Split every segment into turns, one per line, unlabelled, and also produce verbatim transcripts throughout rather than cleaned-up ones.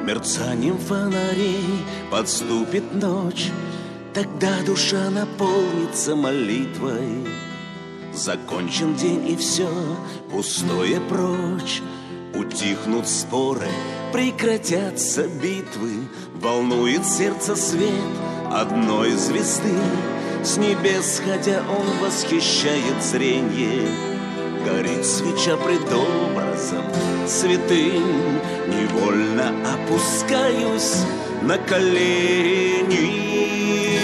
Мерцанием фонарей подступит ночь, тогда душа наполнится молитвой. Закончен день и все, пустое прочь. Утихнут споры, прекратятся битвы. Волнует сердце свет одной звезды. С небес, хотя он восхищает зренье, горит свеча пред образом святым. Невольно опускаюсь на колени.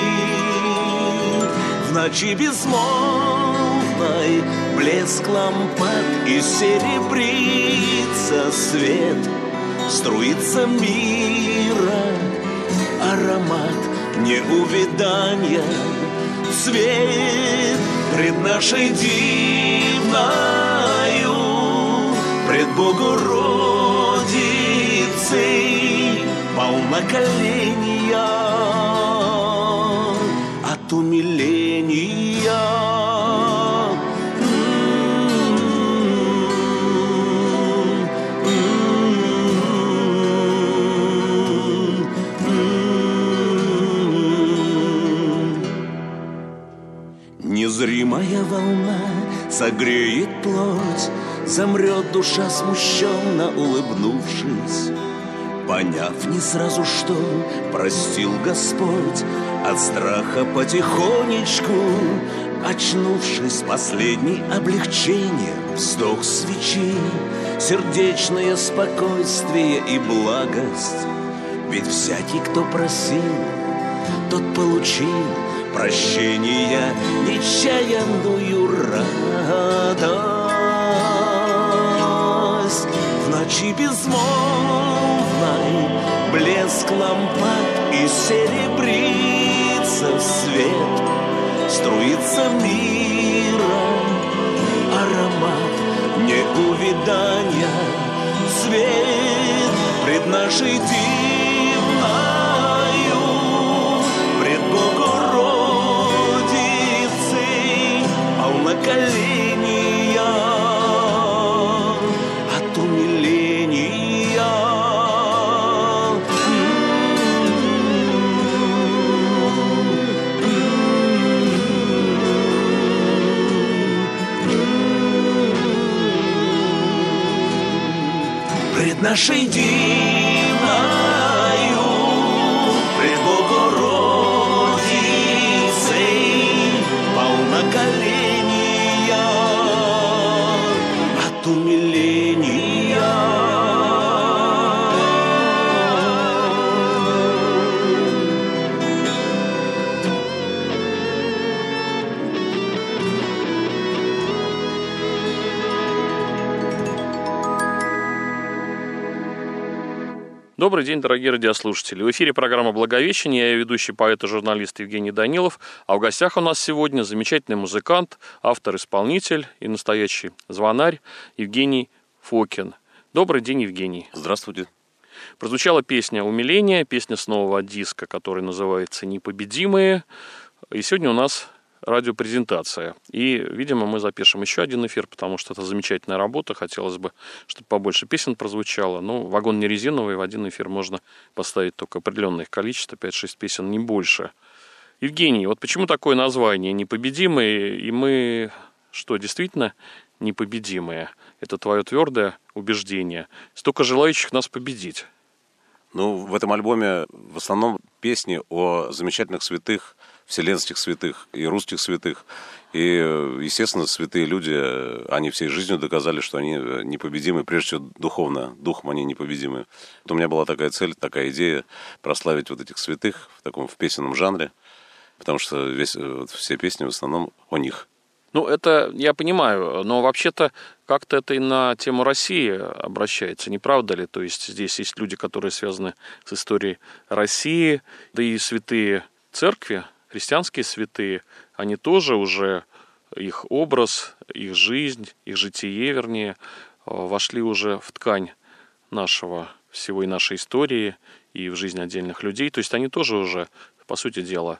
В ночи безмолвной блеск лампад и серебрится свет. Струится мира аромат неувиданья. Цвет пред нашей дивною, пред Богородицей полна коления от умиления. Незримая волна согреет плоть, замрет душа, смущенно улыбнувшись, поняв не сразу, что простил Господь. От страха потихонечку очнувшись, последней облегчение, вздох свечи, сердечное спокойствие и благость. Ведь всякий, кто просил, тот получил прощения, нечаянную радость. В ночи безмолвной блеск лампад и серебрится свет. Струится мира аромат неувиданья. Свет пред нашей дивною, пред Богородицей полна коления от умиления. Пред нашей дивною, пред Богородицей полна коления от умиления.
Добрый день, дорогие радиослушатели. В эфире программа «Благовещение». Я ее ведущий поэт и журналист Евгений Данилов. А в гостях у нас сегодня замечательный музыкант, автор-исполнитель и настоящий звонарь Евгений Фокин. Добрый день, Евгений.
Здравствуйте.
Прозвучала песня «Умиление», песня с нового диска, который называется «Непобедимые». И сегодня у нас радиопрезентация. И, видимо, мы запишем еще один эфир, потому что это замечательная работа. Хотелось бы, чтобы побольше песен прозвучало. Но вагон не резиновый, в один эфир можно поставить только определенное их количество, пять-шесть песен, не больше. Евгений, вот почему такое название «Непобедимые», и мы что, действительно непобедимые? Это твое твердое убеждение. Столько желающих нас победить.
Ну, в этом альбоме в основном песни о замечательных святых, вселенских святых и русских святых. И, естественно, святые люди, они всей жизнью доказали, что они непобедимы, прежде всего духовно, духом они непобедимы. Вот у меня была такая цель, такая идея прославить вот этих святых в таком в песенном жанре, потому что весь, вот, все песни в основном о них.
Ну, это я понимаю, но вообще-то как-то это и на тему России обращается, не правда ли? То есть здесь есть люди, которые связаны с историей России, да и святые церкви, христианские святые, они тоже уже, их образ, их жизнь, их житие, вернее, вошли уже в ткань нашего всего и нашей истории, и в жизнь отдельных людей. То есть они тоже уже, по сути дела,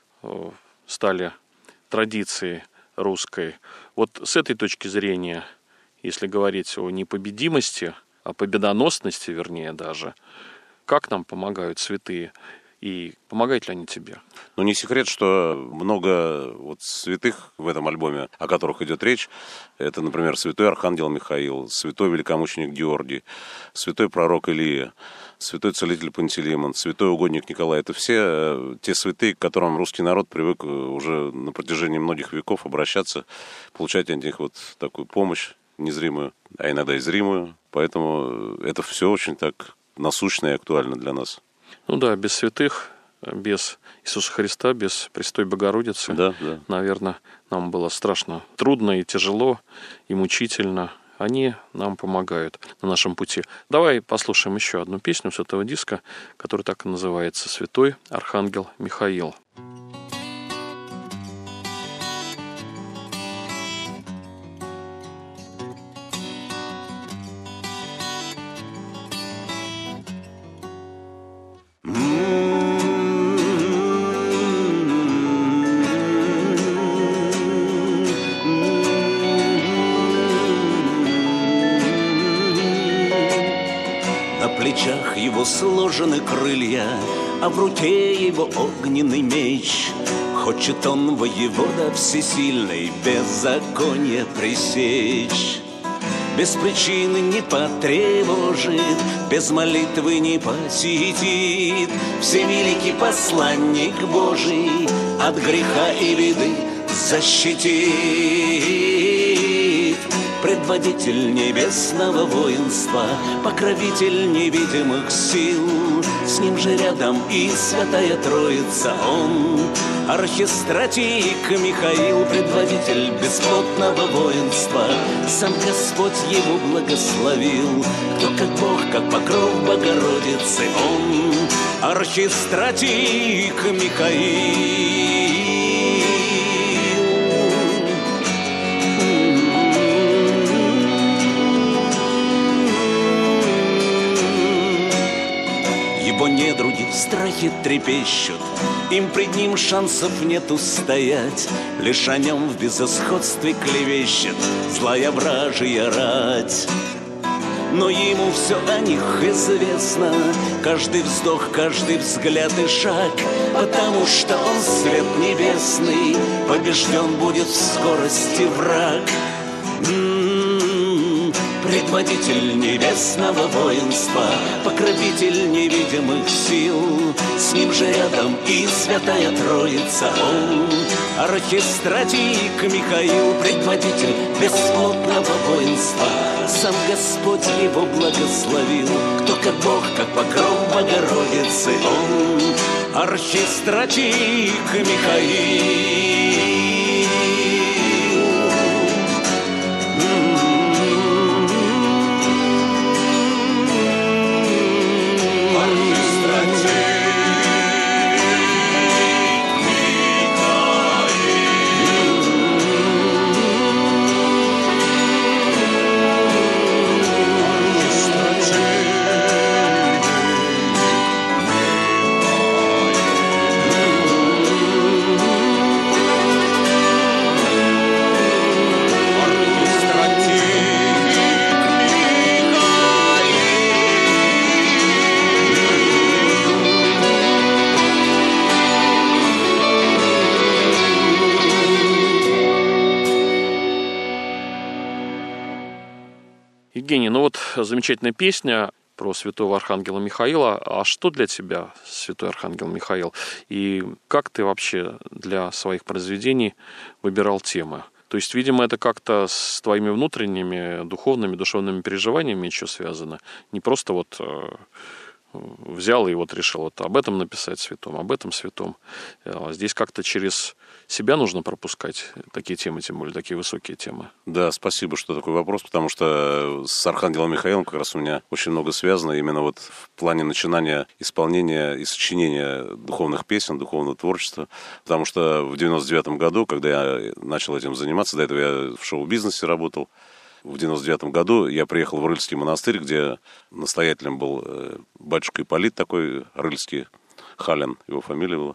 стали традицией русской. Вот с этой точки зрения, если говорить о непобедимости, о победоносности, вернее, даже, как нам помогают святые и помогают ли они тебе?
Ну, не секрет, что много вот святых в этом альбоме, о которых идет речь, это, например, святой архангел Михаил, святой великомученик Георгий, святой пророк Илия, святой целитель Пантелеймон, святой угодник Николай. Это все те святые, к которым русский народ привык уже на протяжении многих веков обращаться, получать от них вот такую помощь незримую, а иногда и зримую. Поэтому это все очень так насущно и актуально для нас.
Ну да, без святых, без Иисуса Христа, без Престой Богородицы,
да, да.
наверное, нам было страшно трудно и тяжело, и мучительно. Они нам помогают на нашем пути. Давай послушаем еще одну песню с этого диска, которая так и называется «Святой Архангел Михаил».
Его сложены крылья, а в руке его огненный меч. Хочет он, воевода всесильный, беззаконие пресечь. Без причины не потревожит, без молитвы не посетит. Всевеликий посланник Божий от греха и беды защитит. Предводитель небесного воинства, покровитель невидимых сил. С ним же рядом и Святая Троица, он архистратик Михаил, предводитель бесплотного воинства. Сам Господь его благословил, кто как Бог, как покров Богородицы, он архистратик Михаил. Его недруги в страхе трепещут, им пред ним шансов нет устоять. Лишь о нем в безысходстве клевещет злая вражья рать. Но ему все о них известно, каждый вздох, каждый взгляд и шаг, потому что он свет небесный, побежден будет в скорости враг. Предводитель небесного воинства, покровитель невидимых сил. С ним же рядом и Святая Троица, он архистратик Михаил, предводитель бесплотного воинства. Сам Господь его благословил, кто как Бог, как покров Богородицы, он архистратик Михаил.
Евгений, ну вот замечательная песня про святого Архангела Михаила. А что для тебя святой Архангел Михаил? И как ты вообще для своих произведений выбирал темы? То есть, видимо, это как-то с твоими внутренними духовными, душевными переживаниями еще связано. Не просто вот взял и вот решил вот об этом написать святом, об этом святом. Здесь как-то через себя нужно пропускать такие темы, тем более такие высокие темы.
Да, спасибо, что такой вопрос, потому что с Архангелом Михаилом как раз у меня очень много связано именно вот в плане начинания исполнения и сочинения духовных песен, духовного творчества. Потому что в девяносто девятом году, когда я начал этим заниматься, до этого я в шоу-бизнесе работал, в девяносто девятом году я приехал в Рыльский монастырь, где настоятелем был батюшка Ипполит такой, Рыльский, Халин, его фамилия была.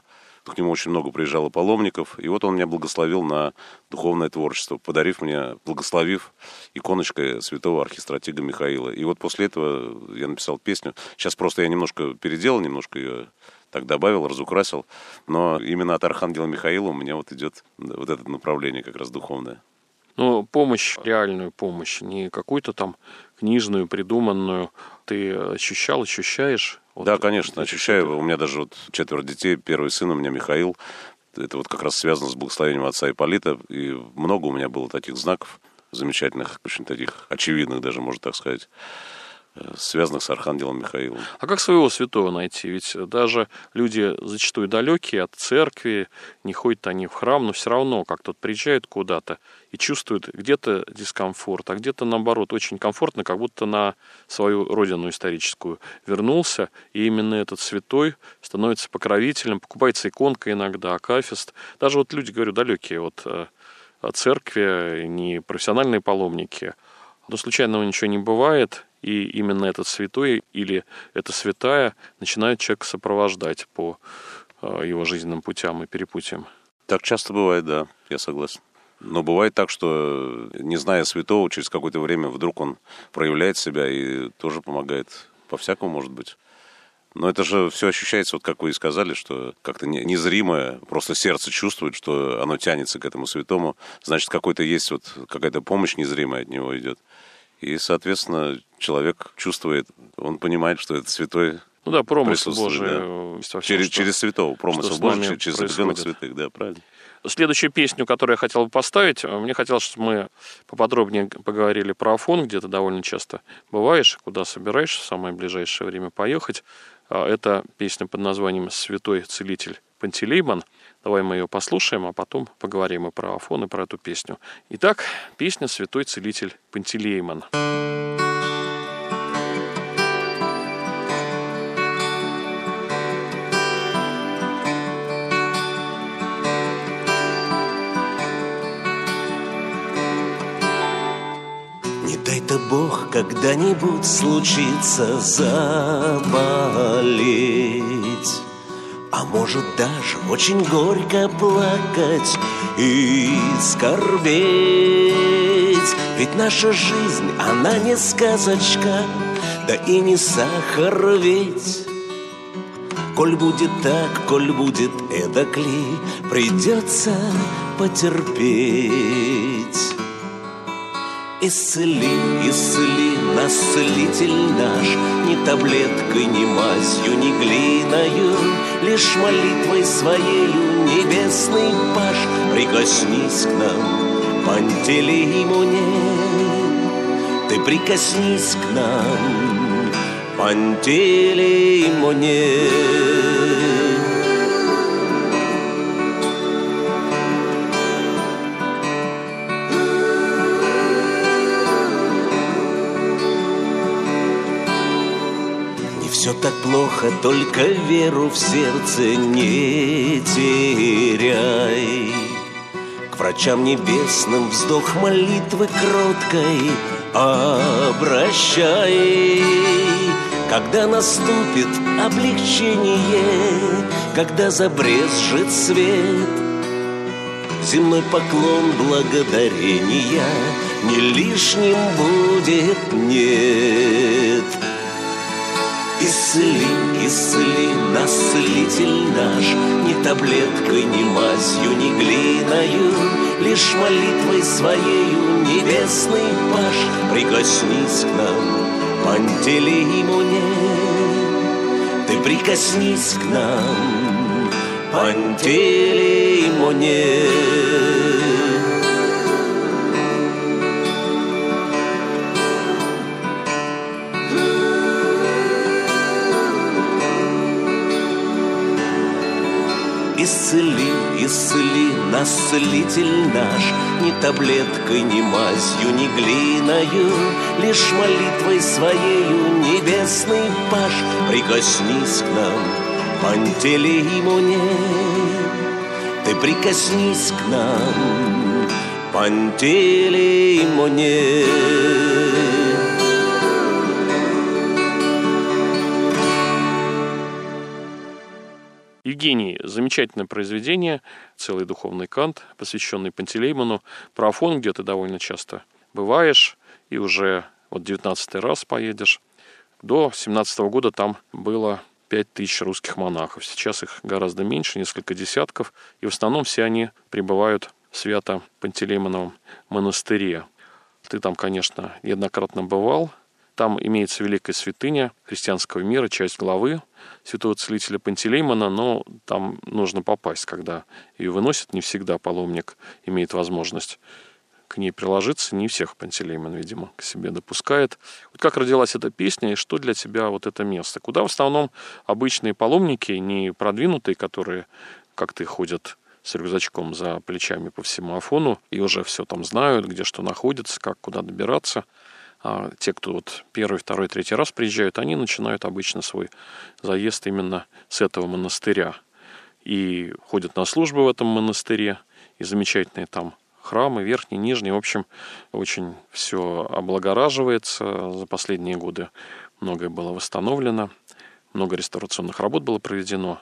К нему очень много приезжало паломников. И вот он меня благословил на духовное творчество, подарив мне, благословив иконочкой святого архистратига Михаила. И вот после этого я написал песню. Сейчас просто я немножко переделал, немножко ее так добавил, разукрасил. Но именно от архангела Михаила у меня вот идет вот это направление как раз духовное.
Ну, помощь, реальную помощь, не какую-то там книжную, придуманную. Ты ощущал, ощущаешь? Вот,
да, конечно, ощущаю.
Это...
У меня даже вот четверо детей. Первый сын у меня Михаил. Это вот как раз связано с благословением отца Ипполита. И много у меня было таких знаков замечательных, очень таких очевидных даже, можно так сказать, связанных с архангелом Михаилом.
А как своего святого найти? Ведь даже люди зачастую далекие от церкви, не ходят они в храм, но все равно как-то приезжают куда-то и чувствуют где-то дискомфорт, а где-то, наоборот, очень комфортно, как будто на свою родину историческую вернулся, и именно этот святой становится покровителем, покупается иконка иногда, акафист. Даже вот люди, говорю, далекие от церкви, не профессиональные паломники, но случайного ничего не бывает, и именно этот святой или эта святая начинает человека сопровождать по его жизненным путям и перепутьям.
Так часто бывает, да, я согласен. Но бывает так, что, не зная святого, через какое-то время вдруг он проявляет себя и тоже помогает. По-всякому, может быть. Но это же все ощущается, вот как вы и сказали, что как-то незримое, просто сердце чувствует, что оно тянется к этому святому. Значит, какой-то есть вот какая-то помощь незримая от него идет. И, соответственно, человек чувствует, он понимает, что это святой.
Ну да, промысел Божий.
Да.
Всем,
через,
что,
через святого, промысел Божий, через определенных святых, да, правильно.
Следующую песню, которую я хотел бы поставить, мне хотелось, чтобы мы поподробнее поговорили про Афон, где ты довольно часто бываешь, куда собираешься в самое ближайшее время поехать. Это песня под названием «Святой целитель Пантелеймон». Давай мы ее послушаем, а потом поговорим и про Афон, и про эту песню. Итак, песня «Святой целитель Пантелеймон».
Не дай-то Бог когда-нибудь случится заболеть, а может даже очень горько плакать и скорбеть. Ведь наша жизнь, она не сказочка, да и не сахар ведь. Коль будет так, коль будет эдак ли, придется потерпеть. Исцели, исцели нас, целитель наш, ни таблеткой, ни мазью, ни глиною, лишь молитвой своею, небесный Паш, прикоснись к нам, Пантелеймоне. Ты прикоснись к нам, Пантелеймоне. Все так плохо, только веру в сердце не теряй. К врачам небесным вздох молитвы кроткой обращай. Когда наступит облегчение, когда забрезжит свет, земной поклон благодарения не лишним будет, нет. Исцели, исцели нас, целитель наш, ни таблеткой, ни мазью, ни глиною, лишь молитвой своею, небесный Паш, прикоснись к нам, Пантелеймоне. Ты прикоснись к нам, Пантелеймоне. Исцели, исцели нас, целитель наш, ни таблеткой, ни мазью, ни глиною, лишь молитвой своею, небесный Паш, прикоснись к нам, Пантелеймоне. Ты прикоснись к нам, Пантелеймоне.
Евгений, замечательное произведение, целый духовный кант, посвященный Пантелеймону, про Афон, где ты довольно часто бываешь, и уже вот девятнадцатый раз поедешь. До семнадцатого года там было пять тысяч русских монахов. Сейчас их гораздо меньше, несколько десятков, и в основном все они пребывают в Свято-Пантелеймоновом монастыре. Ты там, конечно, неоднократно бывал. Там имеется великая святыня христианского мира, часть главы святого целителя Пантелеймона, но там нужно попасть, когда ее выносят. Не всегда паломник имеет возможность к ней приложиться. Не всех Пантелеймон, видимо, к себе допускает. Вот как родилась эта песня и что для тебя вот это место? Куда в основном обычные паломники, не продвинутые, которые, как ты, ходят с рюкзачком за плечами по всему Афону и уже все там знают, где что находится, как куда добираться. А те, кто вот первый, второй, третий раз приезжают, они начинают обычно свой заезд именно с этого монастыря. И ходят на службы в этом монастыре, и замечательные там храмы, верхний, нижний. В общем, очень все облагораживается. За последние годы многое было восстановлено, много реставрационных работ было проведено.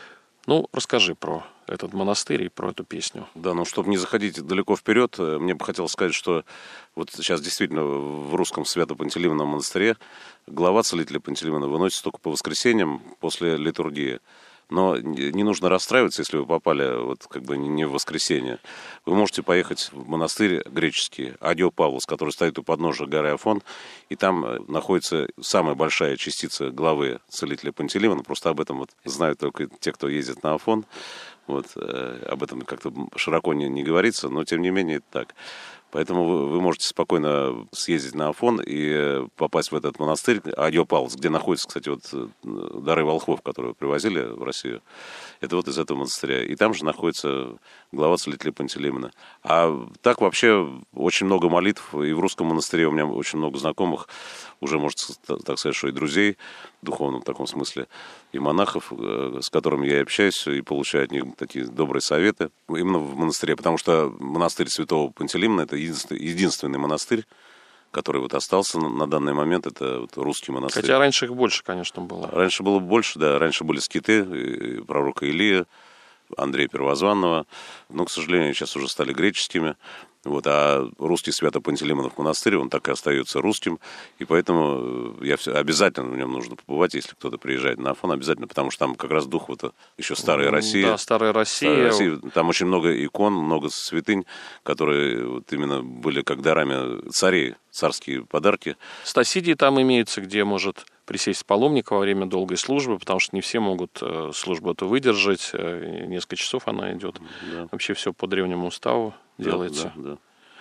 Ну, расскажи про этот монастырь и про эту песню.
Да, ну, чтобы не заходить далеко вперед, мне бы хотелось сказать, что вот сейчас действительно в русском Свято-Пантелеймоновом монастыре глава целителя Пантелеймона выносится только по воскресеньям после литургии. Но не нужно расстраиваться, если вы попали вот как бы не в воскресенье. Вы можете поехать в монастырь греческий Агио Павлос, который стоит у подножия горы Афон, и там находится самая большая частица главы целителя Пантелеймона. Просто об этом вот знают только те, кто ездит на Афон. Вот, э, об этом как-то широко не, не говорится, но тем не менее это так. Поэтому вы, вы можете спокойно съездить на Афон и попасть в этот монастырь Агио Павлос, где находятся, кстати, вот дары волхвов, которые привозили в Россию. Это вот из этого монастыря. И там же находится глава целителя Пантелеймона. А так вообще очень много молитв. И в русском монастыре у меня очень много знакомых, уже, можно так сказать, что и друзей в духовном таком смысле, и монахов, с которыми я общаюсь и получаю от них такие добрые советы именно в монастыре. Потому что монастырь Святого Пантелеймона — это единственный, единственный монастырь, который вот остался на данный момент, это вот русский монастырь.
Хотя раньше их больше, конечно, было.
Раньше было больше, да. Раньше были скиты пророка Илии, Андрея Первозванного. Но, к сожалению, сейчас уже стали греческими. Вот, а русский Свято-Пантелеймонов монастырь, он так и остается русским, и поэтому я все, обязательно в нем нужно побывать, если кто-то приезжает на Афон, обязательно, потому что там как раз дух вот еще старая Россия.
Да, старая Россия.
Старая Россия. Там очень много икон, много святынь, которые вот именно были как дарами царей, царские подарки.
Стасидии там имеются, где может присесть паломник во время долгой службы, потому что не все могут службу эту выдержать, несколько часов она идет. Да. Вообще все по древнему уставу делается.
Да, да, да.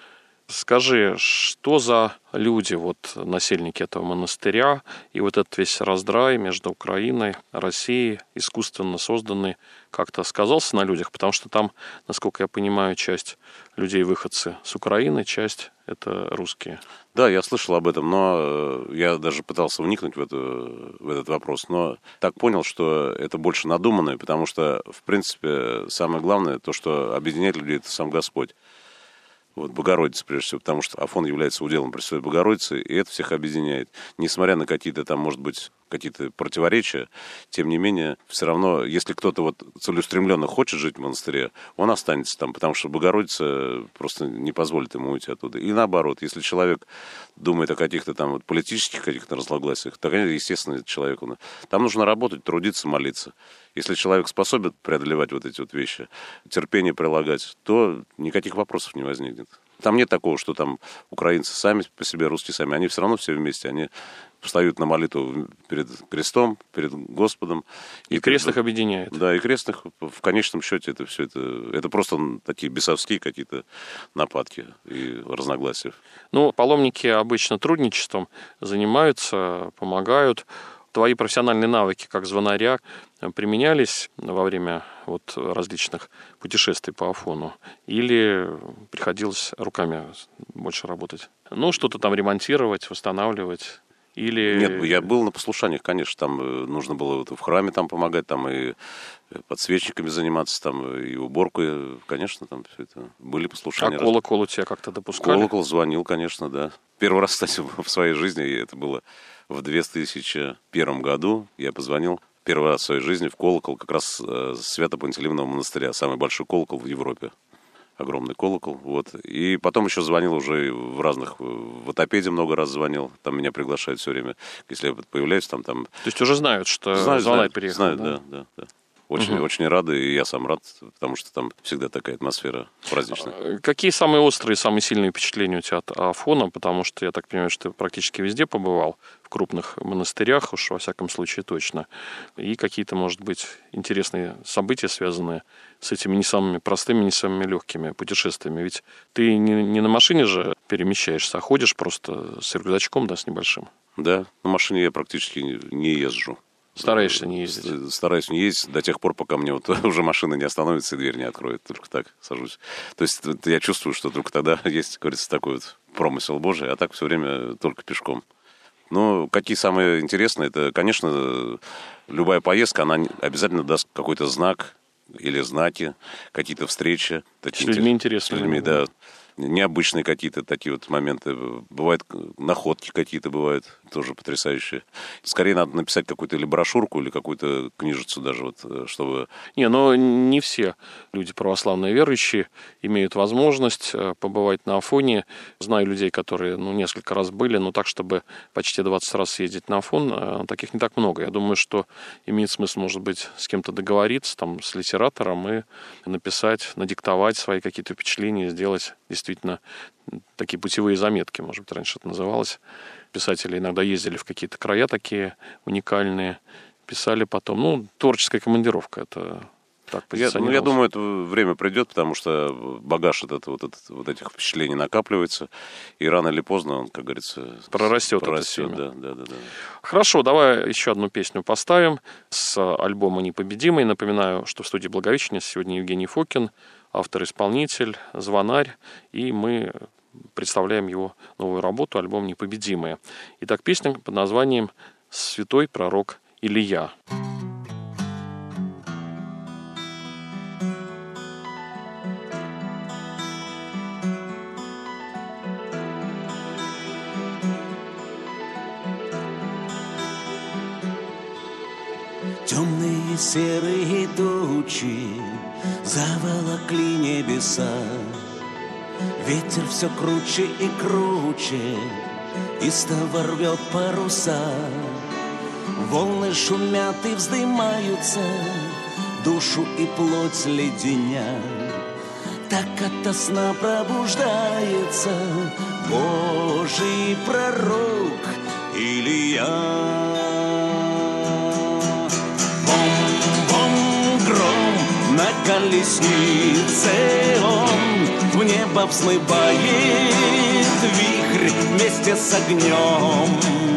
Скажи, что за люди, вот, насельники этого монастыря, и вот этот весь раздрай между Украиной, Россией, искусственно созданный, как-то сказался на людях? Потому что там, насколько я понимаю, часть людей выходцы с Украины, часть это русские.
Да, я слышал об этом, но я даже пытался вникнуть в, эту, в этот вопрос, но так понял, что это больше надуманное, потому что, в принципе, самое главное, то, что объединяет людей, это сам Господь. Вот, Богородица, прежде всего, потому что Афон является уделом Пресвятой Богородицы, и это всех объединяет. Несмотря на какие-то там, может быть, какие-то противоречия, тем не менее, все равно, если кто-то вот целеустремленно хочет жить в монастыре, он останется там, потому что Богородица просто не позволит ему уйти оттуда. И наоборот, если человек думает о каких-то там вот политических каких-то разногласиях, то, конечно, естественно, человеку там нужно работать, трудиться, молиться. Если человек способен преодолевать вот эти вот вещи, терпение прилагать, то никаких вопросов не возникнет. Там нет такого, что там украинцы сами по себе, русские сами. Они все равно все вместе. Они встают на молитву перед крестом, перед Господом.
И, и крест их объединяет.
Да, и крест их в конечном счете это все это, это просто такие бесовские какие-то нападки и разногласия.
Ну, паломники обычно трудничеством занимаются, помогают. Твои профессиональные навыки как звонаря применялись во время вот различных путешествий по Афону? Или приходилось руками больше работать? Ну, что-то там ремонтировать, восстанавливать? Или...
Нет, я был на послушаниях, конечно. Там нужно было вот в храме там помогать, там и подсвечниками заниматься, там и уборкой. Конечно, там все это были послушания.
А колокол у тебя как-то допускали?
Колокол звонил, конечно, да. Первый раз, кстати, в своей жизни, и это было в две тысячи первом году, я позвонил первый раз в своей жизни в колокол как раз э, Свято-Пантелеймонова монастыря, самый большой колокол в Европе. Огромный колокол, вот. И потом еще звонил уже в разных, в Отопеде много раз звонил, там меня приглашают все время, если я появляюсь там. там...
То есть уже знают, что
знают,
звонарь
знают,
приехал,
знают,
да?
да, да, да. Очень,
Угу.
очень рады, и я сам рад, потому что там всегда такая атмосфера праздничная.
Какие самые острые, самые сильные впечатления у тебя от Афона? Потому что я так понимаю, что ты практически везде побывал, в крупных монастырях, уж во всяком случае точно. И какие-то, может быть, интересные события, связанные с этими не самыми простыми, не самыми легкими путешествиями. Ведь ты не, не на машине же перемещаешься, а ходишь просто с рюкзачком, да, с небольшим.
Да, на машине я практически не, не езжу.
Стараешься не ездить?
Стараюсь не ездить до тех пор, пока мне вот уже машина не остановится и дверь не откроет. Только так сажусь. То есть я чувствую, что только тогда есть, как говорится, такой вот промысел Божий, а так все время только пешком. Ну, какие самые интересные, это, конечно, любая поездка, она обязательно даст какой-то знак или знаки, какие-то встречи.
С людьми интересными.
С людьми, да. Необычные какие-то такие вот моменты. Бывают находки какие-то бывают, тоже потрясающие. Скорее надо написать какую-то или брошюрку, или какую-то книжицу даже, вот, чтобы...
Не, но не все люди православные верующие имеют возможность побывать на Афоне. Знаю людей, которые ну, несколько раз были, но так, чтобы почти двадцать раз съездить на Афон, таких не так много. Я думаю, что имеет смысл, может быть, с кем-то договориться, там, с литератором и написать, надиктовать свои какие-то впечатления, сделать действительно такие путевые заметки, может быть, раньше это называлось. Писатели иногда ездили в какие-то края такие уникальные, писали потом. Ну, творческая командировка, это так
я, ну,
позиционировалось.
я думаю, это время придет, потому что багаж этот, вот, этот, вот этих впечатлений накапливается, и рано или поздно он, как говорится,
прорастет.
прорастет да, да, да, да.
Хорошо, давай еще одну песню поставим с альбома «Непобедимый». Напоминаю, что в студии Благовещения сегодня Евгений Фокин, автор-исполнитель, звонарь, и мы представляем его новую работу, альбом «Непобедимые». Итак, песня под названием «Святой пророк Илия».
Темные серые тучи заволокли небеса. Ветер все круче и круче, истово рвет паруса. Волны шумят и вздымаются, душу и плоть леденя. Так ото сна пробуждается Божий пророк Илия. Бом-бом, гром на колеснице он в небо взмывает вихрь вместе с огнем.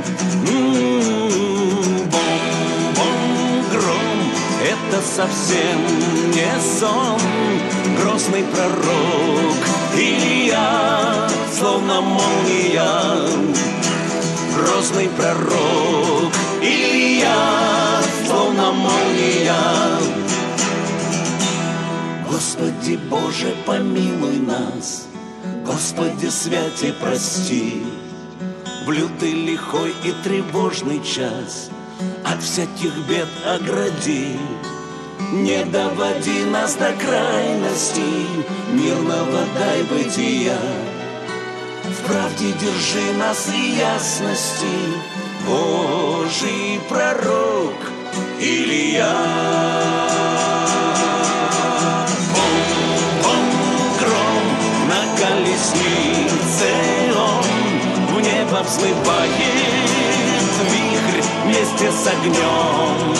Бом-бом, гром, это совсем не сон. Грозный пророк Илия, словно молния. Грозный пророк Илия, словно молния. Господи Боже, помилуй нас, Господи, святи прости. В лютый, лихой и тревожный час от всяких бед огради. Не доводи нас до крайности, мирного дай бытия. В правде держи нас и ясности, Божий пророк Илия. Бом-бом, гром на колеснице он в небо взмывает вихрь вместе с огнем.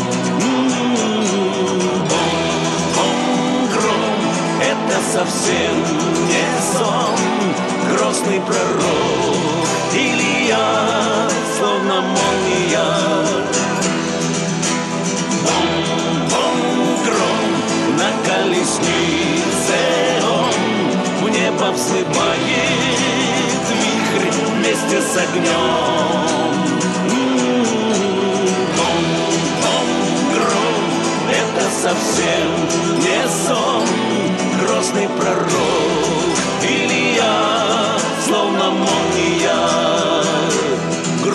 Бом-бом, гром, это совсем не сон. Грозный пророк Илия, словно молния. Бом-бом, гром на колеснице он в небо взмывает вихрь вместе с огнем. Бом-бом, гром, это совсем не сон. Грозный пророк Илия, словно молния.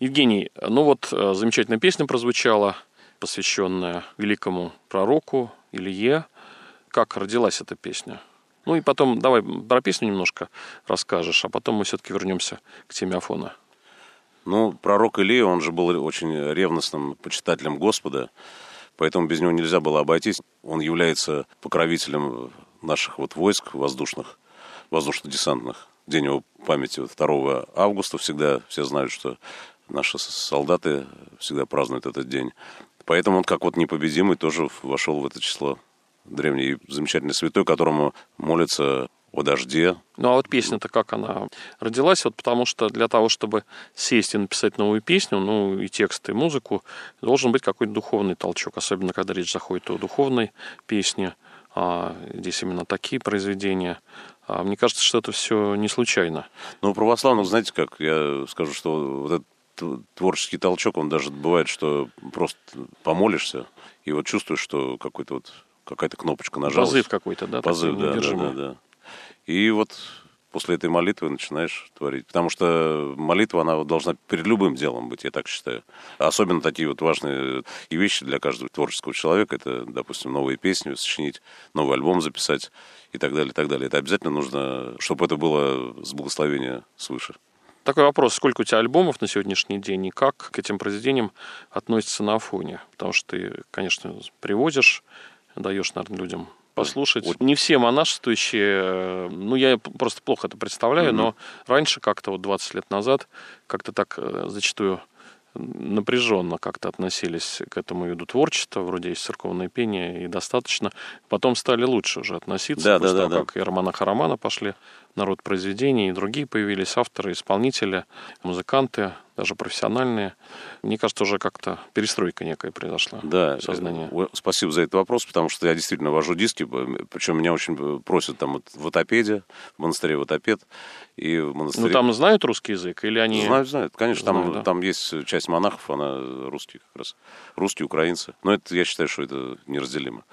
Евгений, ну вот замечательная песня прозвучала, посвященная великому пророку Илье. Как родилась эта песня? Ну и потом давай про песню немножко расскажешь, а потом мы все-таки вернемся к теме Афона.
Ну, пророк Илия, он же был очень ревностным почитателем Господа, поэтому без него нельзя было обойтись. Он является покровителем наших вот войск воздушных, воздушно-десантных. День его памяти вот второго августа всегда, все знают, что наши солдаты всегда празднуют этот день. Поэтому он, как вот непобедимый, тоже вошел в это число. Древний и замечательный святой, которому молятся о дожде.
Ну, а вот песня-то как она родилась? Вот потому что для того, чтобы сесть и написать новую песню, ну, и текст, и музыку, должен быть какой-то духовный толчок. Особенно, когда речь заходит о духовной песне. А здесь именно такие произведения. А мне кажется, что это все не случайно.
Ну, у православных, знаете как, я скажу, что вот этот творческий толчок, он даже бывает, что просто помолишься, и вот чувствуешь, что какой-то вот какая-то кнопочка нажалась.
Позыв какой-то, да?
Позыв, да, да, да, да. И вот после этой молитвы начинаешь творить. Потому что молитва, она должна перед любым делом быть, я так считаю. Особенно такие вот важные вещи для каждого творческого человека. Это, допустим, новые песни сочинить, новый альбом записать и так далее, и так далее. Это обязательно нужно, чтобы это было с благословения свыше.
Такой вопрос, сколько у тебя альбомов на сегодняшний день и как к этим произведениям относится на Афоне? Потому что ты, конечно, привозишь, даешь, наверное, людям послушать. Вот. Не все монашествующие, ну, я просто плохо это представляю, mm-hmm. но раньше как-то, вот двадцать лет назад, как-то так зачастую напряженно как-то относились к этому виду творчества, вроде есть церковное пение и достаточно. Потом стали лучше уже относиться,
да,
после
да,
того,
да,
как да. и романаха Романа пошли, народ произведений, и другие появились авторы, исполнители, музыканты, даже профессиональные. Мне кажется, уже как-то перестройка некая произошла
да,
в сознании.
Спасибо за этот вопрос, потому что я действительно вожу диски, причем меня очень просят там вот, в Отопеде, в монастыре Отопед и в монастыре...
Ну, там знают русский язык или они...
Знают, знают, конечно,
знают,
там,
да?
там есть часть монахов, она русские как раз, русские, украинцы, но это, я считаю, что это неразделимо.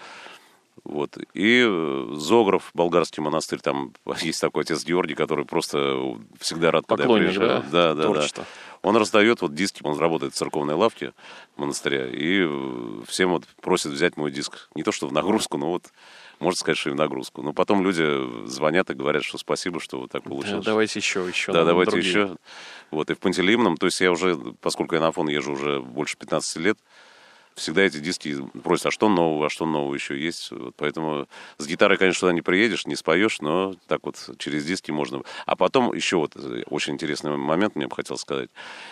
Вот. И Зогров, болгарский монастырь, там есть такой отец Георгий, который просто всегда рад, когда
поклонник,
я приезжаю. Да, да, да, да. Он раздает вот диски, он работает в церковной лавке монастыря, и всем вот просит взять мой диск. Не то, что в нагрузку, но вот, можно сказать, что и в нагрузку. Но потом люди звонят и говорят, что спасибо, что вот так получилось.
Да, давайте еще, еще.
Да, давайте
другие.
еще. Вот, и в Пантелеимоном, то есть я уже, поскольку я на Афон езжу уже больше пятнадцати лет, всегда эти диски просят, а что нового, а что нового еще есть. Вот, поэтому с гитарой, конечно, туда не приедешь, не споешь, но так вот через диски можно. А потом еще вот очень интересный момент мне бы хотел сказать.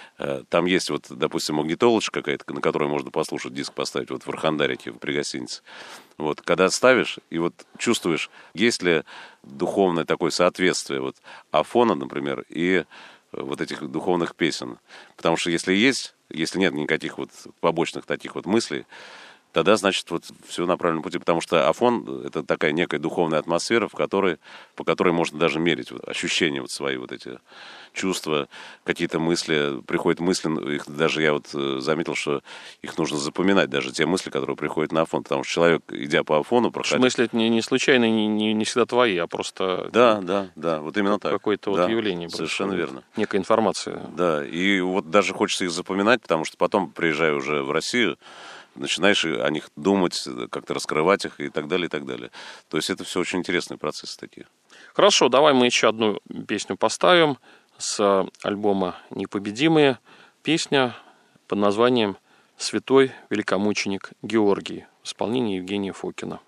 Там есть вот, допустим, магнитолочка какая-то, на которой можно послушать, диск поставить, вот в Архандарике при гостинице. Вот, когда ставишь и вот чувствуешь, есть ли духовное такое соответствие вот Афона, например, и вот этих духовных песен. Потому что если есть, если нет никаких вот побочных таких вот мыслей, тогда, значит, вот все на правильном пути. Потому что Афон — это такая некая духовная атмосфера, в которой, по которой можно даже мерить вот, ощущения вот свои, вот эти чувства, какие-то мысли. Приходят мысли, их даже я вот заметил, что их нужно запоминать, даже те мысли, которые приходят на Афон. Потому что человек, идя по Афону, проходит...
Мысли это не, не случайно, не, не, не всегда твои, а просто...
Да, да, да, вот именно так.
Какое-то
да,
вот явление.
Совершенно верно.
Некая информация.
Да, и вот даже хочется их запоминать, потому что потом, приезжая уже в Россию, начинаешь о них думать, как-то раскрывать их и так далее, и так далее. То есть это все очень интересные процессы такие.
Хорошо, давай мы еще одну песню поставим с альбома «Непобедимые». Песня под названием «Святой великомученик Георгий» в исполнении Евгения Фокина.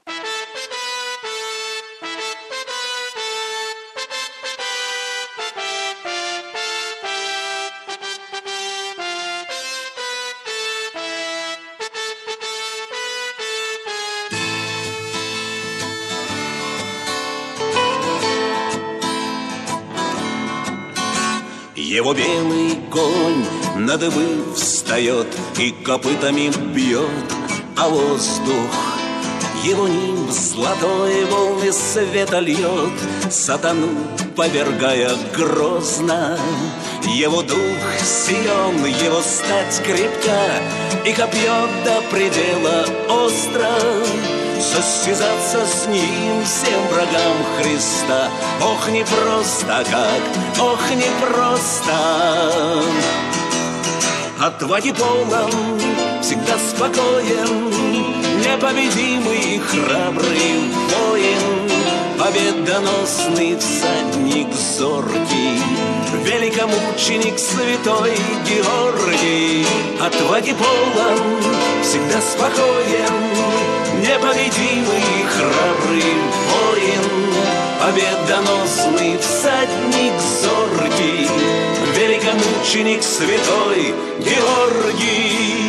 Его белый конь на дыбы встает и копытами бьет, а воздух его нимб золотой волны света льет, сатану повергая грозно. Его дух силен, его стать крепка, и копье до предела остро. Состязаться с ним всем врагам Христа, ох, не просто как, ох, не просто. отваги полон, всегда спокоен, непобедимый и храбрый воин, победоносный всадник зоркий, великомученик святой Георгий. Отваги полон, всегда спокоен, непобедимый и храбрый воин, победоносный всадник зоркий, великомученик святой Георгий.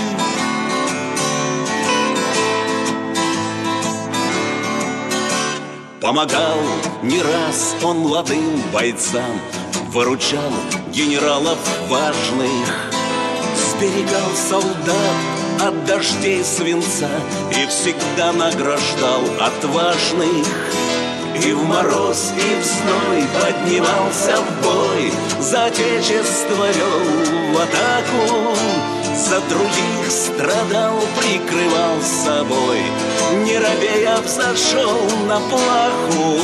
Помогал не раз он молодым бойцам, выручал генералов важных, сберегал солдат от дождей свинца и всегда награждал отважных. И в мороз, и в зной поднимался в бой, за отечество вел в атаку, за других страдал, прикрывал собой, не робея взошел на плаху.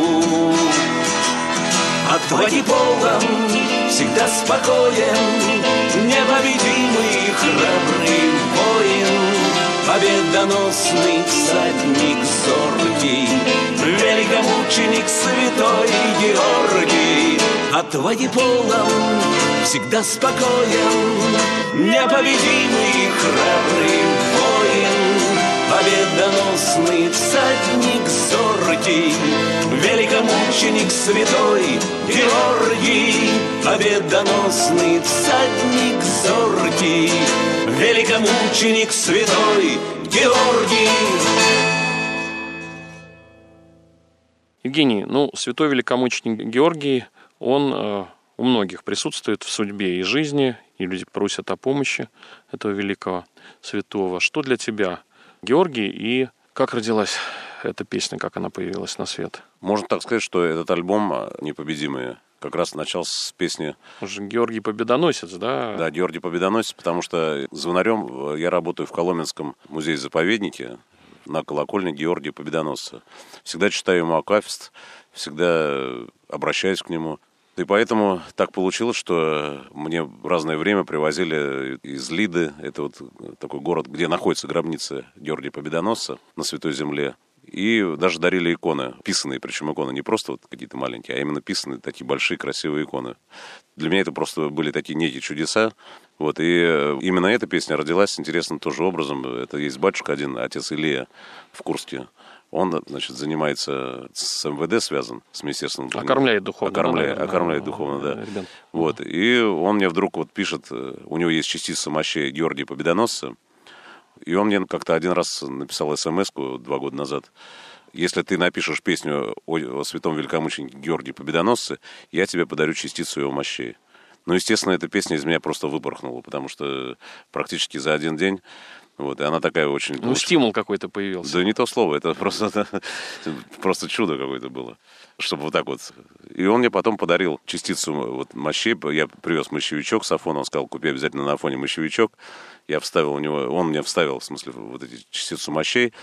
Отваги полон, всегда спокоен, непобедимый и храбрый воин, победоносный всадник зоркий, великомученик святой Георгий. Отваги полон, всегда спокоен, непобедимый и храбрый воин, победоносный всадник зоркий, великомученик святой Георгий. Победоносный всадник зоркий, великомученик святой Георгий.
Евгений, ну, святой великомученик Георгий, он э, у многих присутствует в судьбе и жизни, и люди просят о помощи этого великого святого. Что для тебя Георгий и как родилась эта песня, как она появилась на свет?
Можно так сказать, что этот альбом «Непобедимые» как раз начался с песни...
Уже Георгий Победоносец, да?
Да, Георгий Победоносец, потому что звонарем я работаю в Коломенском музее-заповеднике на колокольне Георгия Победоносца. Всегда читаю ему акафист, всегда обращаюсь к нему. И поэтому так получилось, что мне в разное время привозили из Лиды, это вот такой город, где находится гробница Георгия Победоносца на Святой Земле, и даже дарили иконы, писанные, причем иконы не просто вот какие-то маленькие, а именно писанные, такие большие красивые иконы. Для меня это просто были такие некие чудеса. Вот, и именно эта песня родилась интересным тоже образом. Это есть батюшка один, отец Илия в Курске. Он, значит, занимается с эм вэ дэ, связан с Министерством...
Окормляет духовно.
Окормляет,
да,
окормляет духовно, да.
Ребят.
Вот, и он мне вдруг вот пишет, у него есть частица мощей Георгия Победоносца, и он мне как-то один раз написал эс-эм-эску два года назад. Если ты напишешь песню о, о святом великомученике Георгии Победоносце, я тебе подарю частицу его мощей. Ну, естественно, эта песня из меня просто выпорхнула, потому что практически за один день, вот, и она такая очень...
Ну, стимул какой-то появился.
Да не то слово, это просто, просто чудо какое-то было, чтобы вот так вот. И он мне потом подарил частицу вот мощей, я привез мощевичок с Афона, он сказал, купи обязательно на Афоне мощевичок, я вставил у него, он мне вставил, в смысле, вот эти частицу мощей,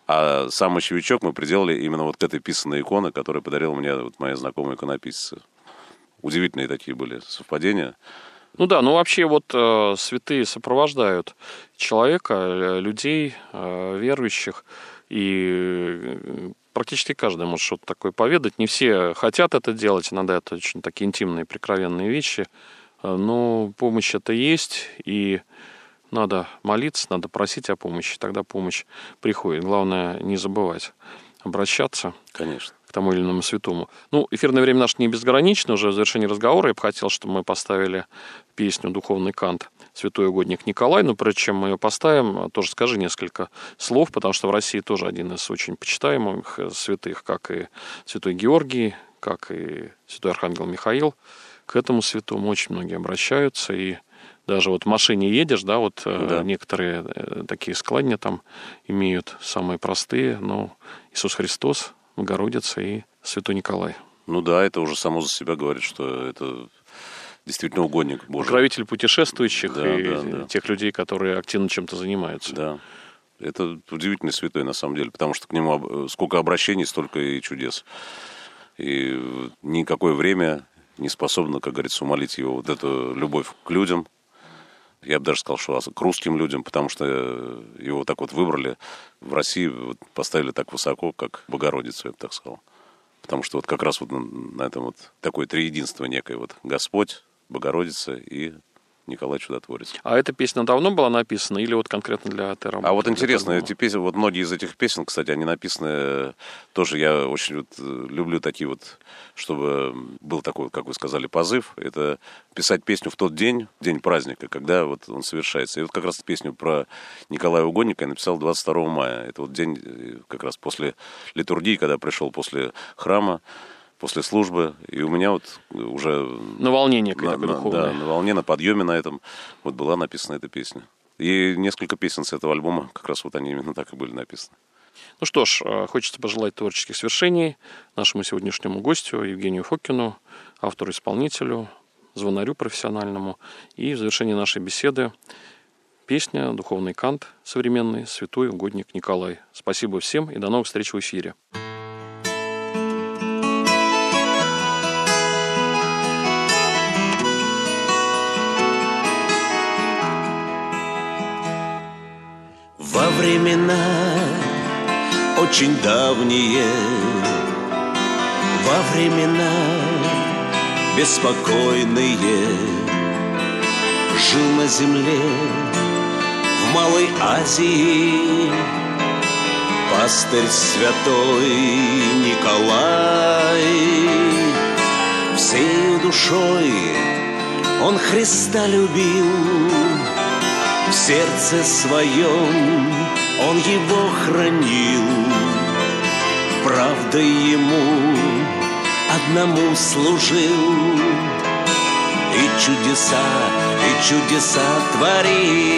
а сам мощевичок мы приделали именно вот к этой писаной иконе, которую подарила мне вот моя знакомая иконописца. Удивительные такие были совпадения.
Ну да, ну вообще вот э, святые сопровождают человека, э, людей, э, верующих, и э, практически каждый может что-то такое поведать. Не все хотят это делать, иногда это очень такие интимные, прикровенные вещи, э, но помощь это есть, и надо молиться, надо просить о помощи, тогда помощь приходит. Главное не забывать обращаться.
Конечно.
К тому или иному святому. Ну, эфирное время наше не безгранично. Уже в завершении разговора я бы хотел, чтобы мы поставили песню «Духовный кант» «Святой угодник Николай». Но прежде чем мы ее поставим, тоже скажи несколько слов, потому что в России тоже один из очень почитаемых святых, как и святой Георгий, как и святой Архангел Михаил. К этому святому очень многие обращаются. И даже вот в машине едешь, да, вот да. Некоторые такие складни там имеют, самые простые, но Иисус Христос, Богородица и святой Николай.
Ну да, это уже само за себя говорит, что это действительно угодник Божий.
Покровитель путешествующих
да,
и
да, да.
тех людей, которые активно чем-то занимаются.
Да, это удивительный святой на самом деле, потому что к нему сколько обращений, столько и чудес. И никакое время не способно, как говорится, умолить его вот эту любовь к людям, Я бы даже сказал, что к русским людям, потому что его так вот выбрали в России, вот поставили так высоко, как Богородицу, я бы так сказал. Потому что вот как раз вот на этом вот такое триединство некое, вот Господь, Богородица и Николай Чудотворец.
А эта песня давно была написана или вот конкретно для этой работы?
А вот интересно, эти песни, вот многие из этих песен, кстати, они написаны, тоже я очень вот люблю такие вот, чтобы был такой, как вы сказали, позыв, это писать песню в тот день, день праздника, когда вот он совершается. И вот как раз песню про Николая Угодника я написал двадцать второго мая. Это вот день как раз после литургии, когда пришел после храма, после службы, и у меня вот уже...
На волне какое-то
на,
духовное.
Да, на волне, на подъеме на этом вот была написана эта песня. И несколько песен с этого альбома, как раз вот они именно так и были написаны.
Ну что ж, хочется пожелать творческих свершений нашему сегодняшнему гостю Евгению Фокину, автору-исполнителю, звонарю профессиональному. И в завершении нашей беседы песня «Духовный кант» современный «Святой угодник Николай». Спасибо всем и до новых встреч в эфире.
Во времена очень давние, во времена беспокойные, жил на земле в Малой Азии пастырь святой Николай. Всею душой он Христа любил, в сердце своем он его хранил, правдой ему одному служил, и чудеса, и чудеса творил.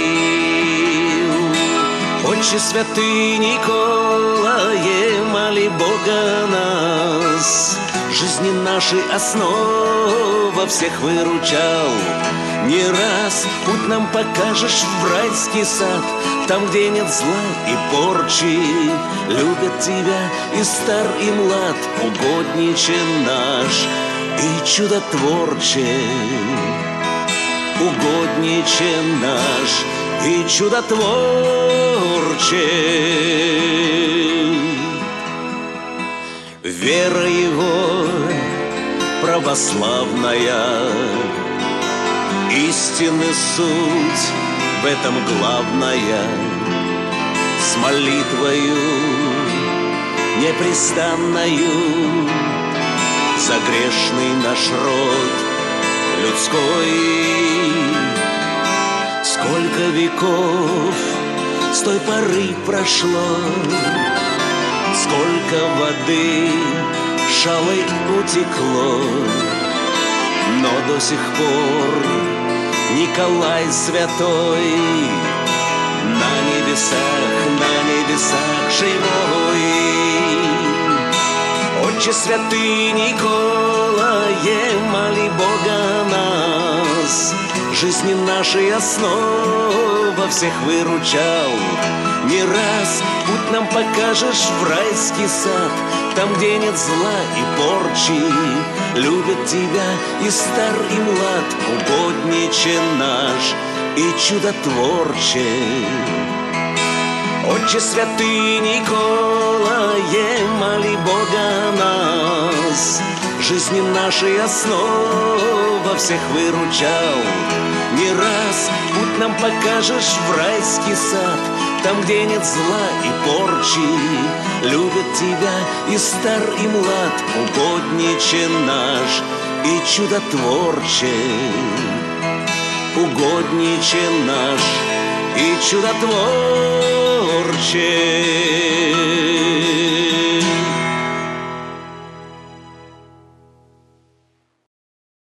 Отче святый Николае, моли Бога нас, жизни нашей основа всех выручал. Не раз путь нам покажешь в райский сад, там, где нет зла и порчи, любят тебя и стар, и млад, угодниче наш и чудотворче. Угодниче наш и чудотворче. Вера его православная, истины суть в этом главная. С молитвою непрестанною за грешный наш род людской. Сколько веков с той поры прошло, сколько воды шалой утекло, но до сих пор Николай святой на небесах, на небесах живой. Отче святый Николае, моли Бога нас, жизни нашей основа всех выручал. Не раз путь нам покажешь в райский сад, там, где нет зла и порчи, любят тебя и стар, и млад, угодниче наш и чудотворче. Отче святый Николае, моли Бога нас, жизни нашей основа всех выручал. Не раз путь нам покажешь в райский сад, там, где нет зла и порчи, любят тебя и стар, и млад, угодниче наш и чудотворче. Угодниче наш и чудотворче.